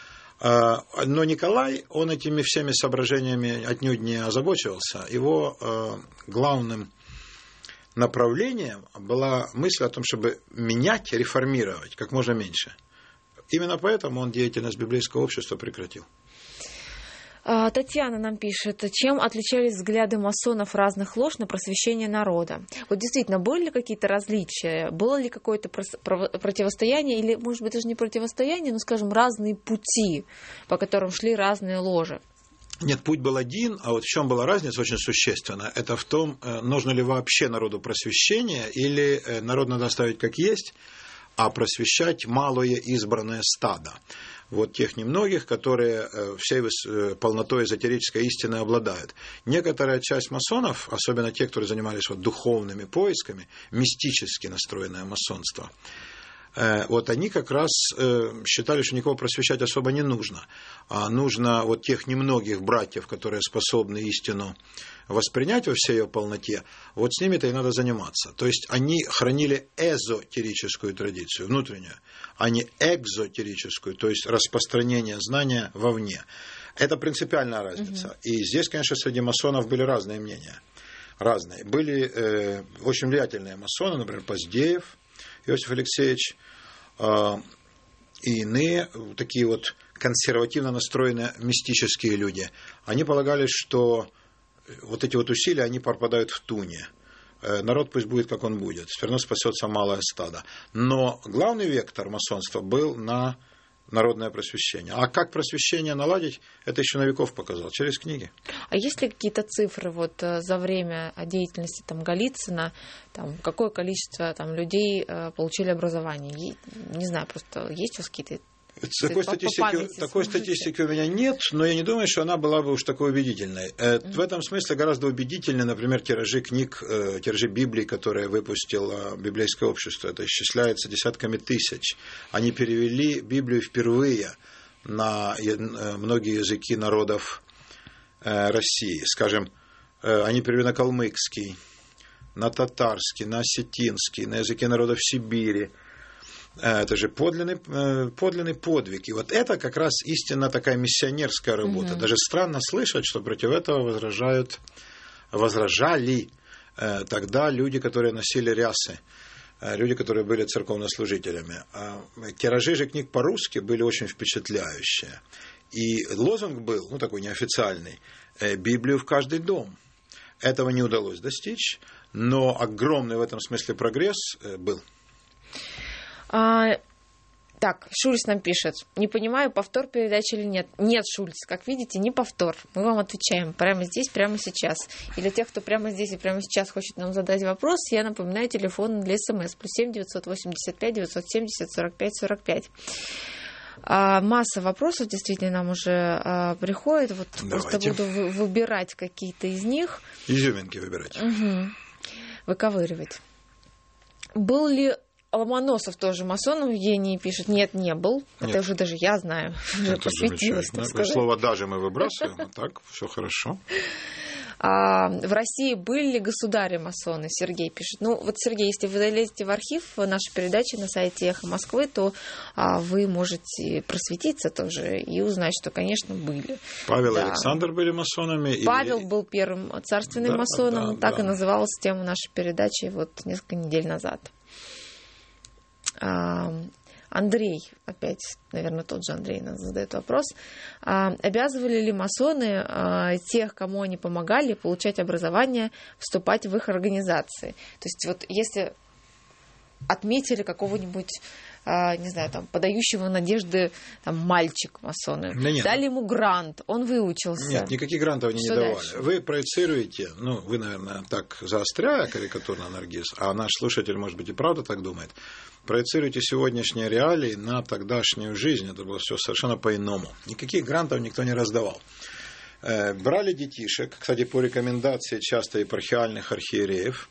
Но Николай, он этими всеми соображениями отнюдь не озабочивался. Его главным направлением была мысль о том, чтобы менять, реформировать как можно меньше. Именно поэтому он деятельность библейского общества прекратил. Татьяна нам пишет, чем отличались взгляды масонов разных лож на просвещение народа? Вот действительно, были ли какие-то различия? Было ли какое-то противостояние, или, может быть, даже не противостояние, но, скажем, разные пути, по которым шли разные ложи? Нет, путь был один, а вот в чем была разница очень существенная, это в том, нужно ли вообще народу просвещение, или народ надо оставить как есть, а просвещать малое избранное стадо. Вот тех немногих, которые всей полнотой эзотерической истины обладают. Некоторая часть масонов, особенно те, которые занимались вот духовными поисками, мистически настроенное масонство, вот они как раз считали, что никого просвещать особо не нужно. А нужно вот тех немногих братьев, которые способны истину воспринять во всей ее полноте, вот с ними-то и надо заниматься. То есть они хранили эзотерическую традицию, внутреннюю, а не экзотерическую, то есть распространение знания вовне. Это принципиальная разница. Угу. И здесь, конечно, среди масонов были разные мнения. Разные. Были э, очень влиятельные масоны, например, Поздеев Иосиф Алексеевич, э, и иные такие вот консервативно настроенные мистические люди. Они полагали, что вот эти вот усилия, они пропадают в туне. Народ пусть будет, как он будет. Все равно спасется малое стадо. Но главный вектор масонства был на народное просвещение. А как просвещение наладить, это еще Новиков показал, через книги. А есть ли какие-то цифры вот за время деятельности там, Голицына, там, какое количество там, людей получили образование? Не знаю, просто есть у вас какие-то... Такой статистики, такой статистики у меня нет, но я не думаю, что она была бы уж такой убедительной. Mm-hmm. В этом смысле гораздо убедительнее, например, тиражи книг, тиражи Библии, которые выпустило библейское общество. Это исчисляется десятками тысяч. Они перевели Библию впервые на многие языки народов России. Скажем, они перевели на калмыцкий, на татарский, на осетинский, на языки народов Сибири. Это же подлинный, подлинный подвиг. И вот это как раз истинно такая миссионерская работа. Mm-hmm. Даже странно слышать, что против этого возражают, возражали тогда люди, которые носили рясы, люди, которые были церковнослужителями. Тиражи же книг по-русски были очень впечатляющие. И лозунг был, ну такой неофициальный, «Библию в каждый дом». Этого не удалось достичь, но огромный в этом смысле прогресс был. А, так, Шульц нам пишет. Не понимаю, повтор передачи или нет. Нет, Шульц, как видите, не повтор. Мы вам отвечаем прямо здесь, прямо сейчас. И для тех, кто прямо здесь и прямо сейчас хочет нам задать вопрос, я напоминаю телефон для СМС. Плюс семь девятьсот восемьдесят пять девятьсот семьдесят сорок пять сорок пять. А, масса вопросов действительно нам уже а, приходит. Вот просто буду вы, выбирать какие-то из них. Изюминки выбирать. Угу. Выковыривать. Был ли Ломоносов тоже масоном? Евгений пишет, нет, не был. Нет. Это уже даже я знаю. Уже посвятилась, так сказать. Слово «даже» мы выбрасываем, а так все хорошо. А в России были ли государи-масоны? Сергей пишет. Ну, вот, Сергей, если вы залезете в архив нашей передачи на сайте «Эхо Москвы», то а, вы можете просветиться тоже и узнать, что, конечно, были. Павел да. и Александр были масонами. Павел и... был первым царственным да, масоном. да, так да. и называлась тема нашей передачи вот несколько недель назад. Андрей, опять, наверное, тот же Андрей нас задает вопрос. Обязывали ли масоны тех, кому они помогали, получать образование, вступать в их организации? То есть вот если отметили какого-нибудь не знаю, там, подающего надежды там, мальчик масоны. Да нет. Дали ему грант, он выучился. Нет, никаких грантов они Что не давали. дальше? Вы проецируете, ну, вы, наверное, так заостряя карикатурно, Наргиз, а наш слушатель, может быть, и правда так думает, проецируете сегодняшние реалии на тогдашнюю жизнь. Это было все совершенно по-иному. Никаких грантов никто не раздавал. Брали детишек, кстати, по рекомендации часто епархиальных архиереев,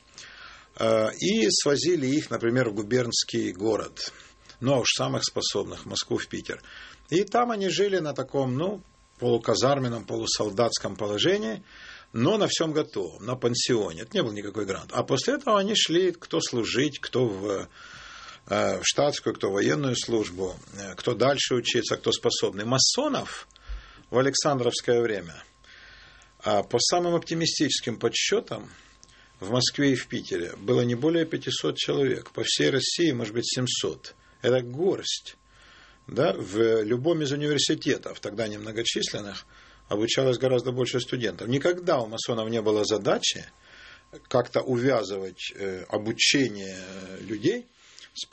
и свозили их, например, в губернский город, ну, а уж самых способных, в Москву, в Питер. И там они жили на таком, ну, полуказарменном, полусолдатском положении, но на всем готовом, на пансионе. Это не был никакой грант. А после этого они шли, кто служить, кто в, в штатскую, кто в военную службу, кто дальше учиться, кто способный. Масонов в Александровское время, по самым оптимистическим подсчетам, в Москве и в Питере было не более пятисот человек. По всей России, может быть, семьсот. Это горсть. Да? В любом из университетов, тогда немногочисленных, обучалось гораздо больше студентов. Никогда у масонов не было задачи как-то увязывать обучение людей с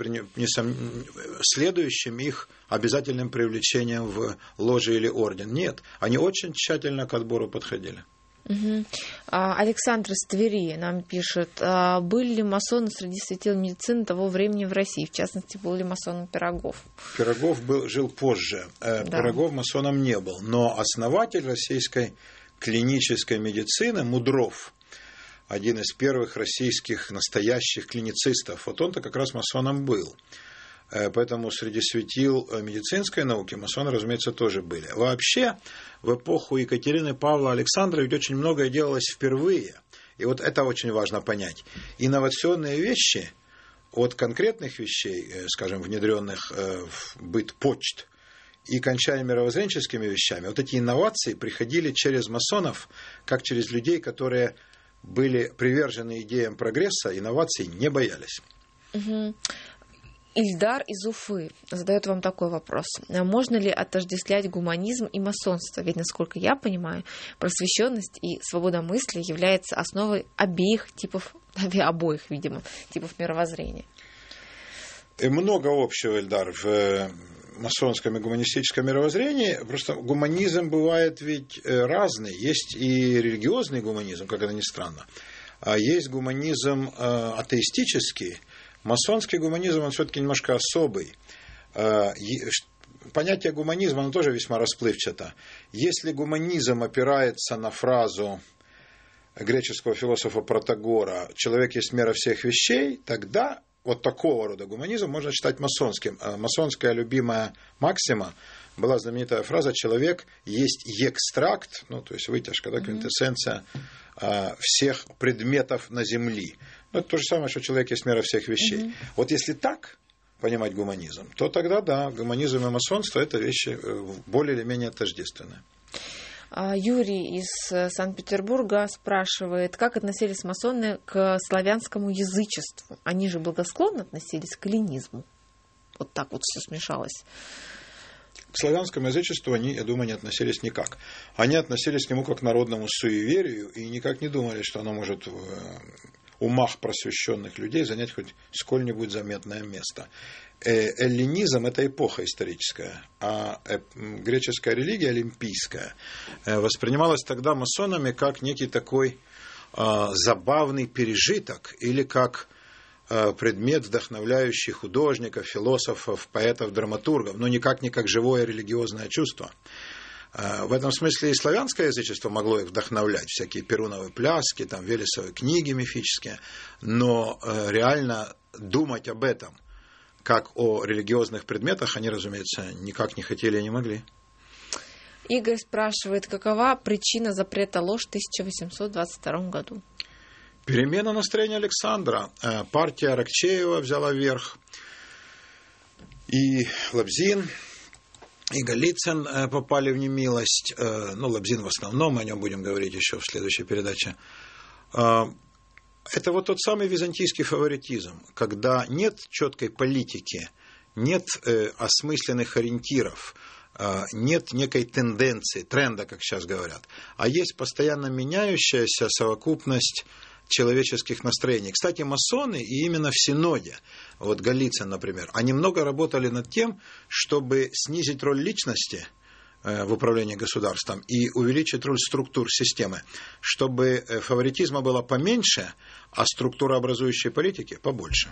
следующим их обязательным привлечением в ложе или орден. Нет, они очень тщательно к отбору подходили. Угу. Александр из Твери нам пишет, были ли масоны среди светил медицины того времени в России, в частности, был ли масоном Пирогов? Пирогов был, жил позже, да. Пирогов масоном не был, но основатель российской клинической медицины Мудров, один из первых российских настоящих клиницистов, вот он-то как раз масоном был. Поэтому среди светил медицинской науки масоны, разумеется, тоже были. Вообще, в эпоху Екатерины Павла Александра ведь очень многое делалось впервые. И вот это очень важно понять. Инновационные вещи от конкретных вещей, скажем, внедренных в быт почт, и кончая мировоззренческими вещами, вот эти инновации приходили через масонов, как через людей, которые были привержены идеям прогресса, инноваций не боялись. Угу. Ильдар из Уфы задает вам такой вопрос. Можно ли отождествлять гуманизм и масонство? Ведь, насколько я понимаю, просвещенность и свобода мысли является основой обеих типов, обоих, видимо, типов мировоззрения. И много общего, Ильдар, в масонском и гуманистическом мировоззрении. Просто гуманизм бывает ведь разный. Есть и религиозный гуманизм, как это ни странно, а есть гуманизм атеистический. Масонский гуманизм, он все-таки немножко особый. Понятие гуманизма, оно тоже весьма расплывчато. Если гуманизм опирается на фразу греческого философа Протагора «человек есть мера всех вещей», тогда вот такого рода гуманизм можно считать масонским. Масонская любимая максима была знаменитая фраза «человек есть экстракт», ну, то есть вытяжка, да, квинтэссенция всех предметов на земле. Ну, это то же самое, что человек есть мера всех вещей. Mm-hmm. Вот если так понимать гуманизм, то тогда, да, гуманизм и масонство – это вещи более или менее тождественные. Юрий из Санкт-Петербурга спрашивает, как относились масоны к славянскому язычеству? Они же благосклонно относились к эллинизму. Вот так вот все смешалось. К славянскому язычеству они, я думаю, не относились никак. Они относились к нему как к народному суеверию и никак не думали, что оно может в умах просвещенных людей занять хоть сколь-нибудь заметное место. Эллинизм – это эпоха историческая, а греческая религия, олимпийская, воспринималась тогда масонами как некий такой забавный пережиток или как предмет, вдохновляющий художников, философов, поэтов, драматургов, но никак не как живое религиозное чувство. В этом смысле и славянское язычество могло их вдохновлять, всякие перуновые пляски, там, Велесовые книги мифические, но реально думать об этом, как о религиозных предметах, они, разумеется, никак не хотели и не могли. Игорь спрашивает, какова причина запрета ложь в тысяча восемьсот двадцать втором году? Перемена настроения Александра. Партия Аракчеева взяла верх. И Лобзин, и Голицын попали в немилость. Ну, Лобзин в основном, мы о нем будем говорить еще в следующей передаче. Это вот тот самый византийский фаворитизм, когда нет четкой политики, нет осмысленных ориентиров, нет некой тенденции, тренда, как сейчас говорят, а есть постоянно меняющаяся совокупность человеческих настроений. Кстати, масоны и именно в Синоде, вот Голицын, например, они много работали над тем, чтобы снизить роль личности в управлении государством и увеличить роль структур системы, чтобы фаворитизма было поменьше, а структурообразующей политики побольше.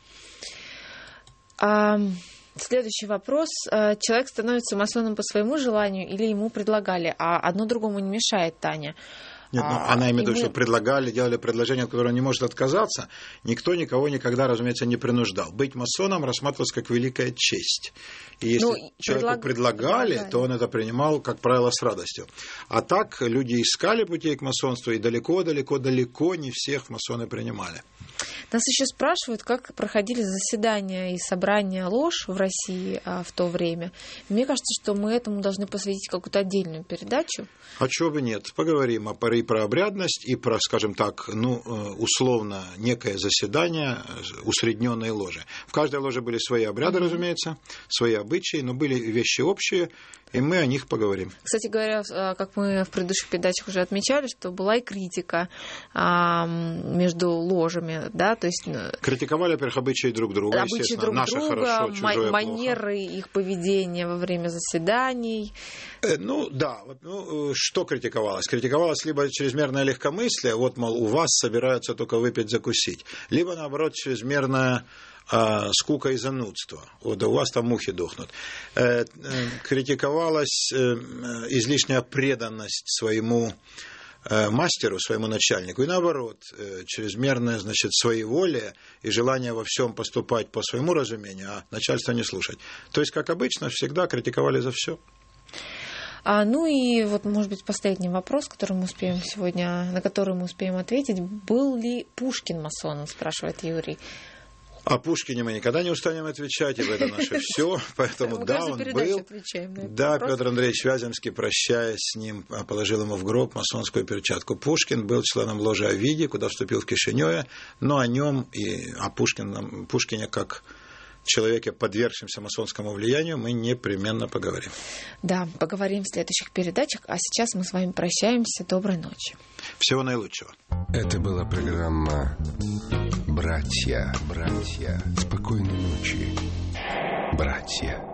А, следующий вопрос. Человек становится масоном по своему желанию или ему предлагали? А одно другому не мешает, Таня. Нет, ну, а, она имеет в виду, мы... что предлагали, делали предложение, от которого он не может отказаться. Никто никого никогда, разумеется, не принуждал. Быть масоном рассматривалось как великая честь. И если ну, человеку предлаг... предлагали, предлагали, то он это принимал, как правило, с радостью. А так люди искали путей к масонству, и далеко-далеко-далеко не всех масоны принимали. Нас еще спрашивают, как проходили заседания и собрания ложь в России а, в то время. Мне кажется, что мы этому должны посвятить какую-то отдельную передачу. А чего бы нет? Поговорим о, и про обрядность, и про, скажем так, ну, условно, некое заседание усредненной ложи. В каждой ложе были свои обряды, mm-hmm. разумеется, свои обычаи, но были вещи общие, и мы о них поговорим. Кстати говоря, как мы в предыдущих передачах уже отмечали, что была и критика а, между ложами, да, то есть... Критиковали, во-первых, обычаи друг друга, обычаи естественно, друг наше друга, хорошо, чужое манеры плохо. Их поведения во время заседаний. Э, ну, да, вот, ну, что критиковалось? Критиковалось либо чрезмерное легкомыслие, вот, мол, у вас собираются только выпить, закусить, либо, наоборот, чрезмерное а, скука и занудство. Вот, да у вас там мухи дохнут. Э, э, критиковалась э, излишняя преданность своему э, мастеру, своему начальнику, и наоборот, э, чрезмерное, значит, своеволие и желание во всем поступать по своему разумению, а начальство не слушать. То есть, как обычно, всегда критиковали за все. А, ну и вот, может быть, последний вопрос, который мы успеем сегодня, на который мы успеем ответить. Был ли Пушкин масоном, спрашивает Юрий. О Пушкине мы никогда не устанем отвечать, ибо это наше все, поэтому да, он был. Да, Петр Андреевич Вяземский, прощаясь с ним, положил ему в гроб масонскую перчатку. Пушкин был членом ложи Овидий, куда вступил в Кишиневе, но о нем и о Пушкине, Пушкине как человеке, подвергшемся масонскому влиянию, мы непременно поговорим. Да, поговорим в следующих передачах, а сейчас мы с вами прощаемся. Доброй ночи. Всего наилучшего. Это была программа «Братья, братья». Спокойной ночи, братья.